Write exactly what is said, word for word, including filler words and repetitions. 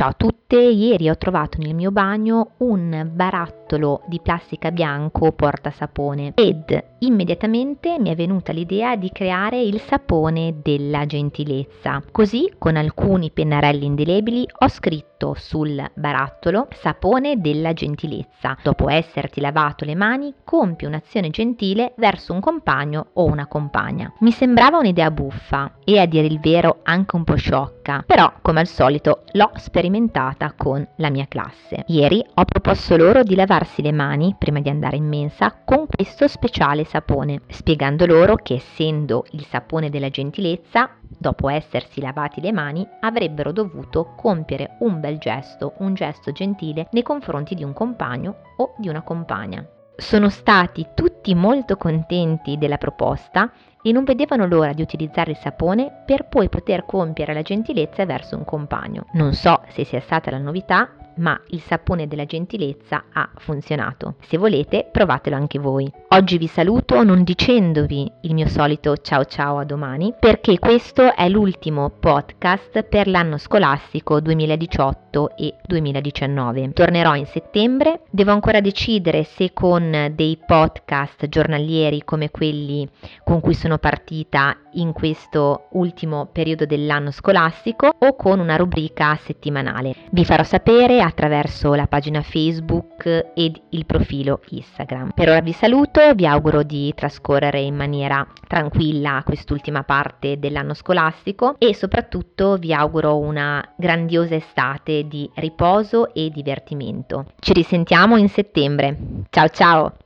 Ciao a tutte, ieri ho trovato nel mio bagno un barattolo di plastica bianco portasapone ed immediatamente mi è venuta l'idea di creare il sapone della gentilezza. Così, con alcuni pennarelli indelebili, ho scritto sul barattolo sapone della gentilezza. Dopo esserti lavato le mani, compi un'azione gentile verso un compagno o una compagna. Mi sembrava un'idea buffa e, a dire il vero, anche un po' sciocca, però come al solito l'ho sperimentata con la mia classe. Ieri ho proposto loro di lavarsi le mani prima di andare in mensa con questo speciale sapone, spiegando loro che, essendo il sapone della gentilezza, dopo essersi lavati le mani avrebbero dovuto compiere un bel gesto, un gesto gentile nei confronti di un compagno o di una compagna. Sono stati tutti molto contenti della proposta e non vedevano l'ora di utilizzare il sapone per poi poter compiere la gentilezza verso un compagno. Non so se sia stata la novità, ma il sapone della gentilezza ha funzionato. Se volete, provatelo anche voi. Oggi vi saluto non dicendovi il mio solito ciao ciao a domani, perché questo è l'ultimo podcast per l'anno scolastico duemiladiciotto e duemiladiciannove. Tornerò in settembre, devo ancora decidere se con dei podcast giornalieri come quelli con cui sono partita in questo ultimo periodo dell'anno scolastico o con una rubrica settimanale. Vi farò sapere attraverso la pagina Facebook ed il profilo Instagram. Per ora vi saluto, vi auguro di trascorrere in maniera tranquilla quest'ultima parte dell'anno scolastico e soprattutto vi auguro una grandiosa estate di riposo e divertimento. Ci risentiamo in settembre. Ciao ciao!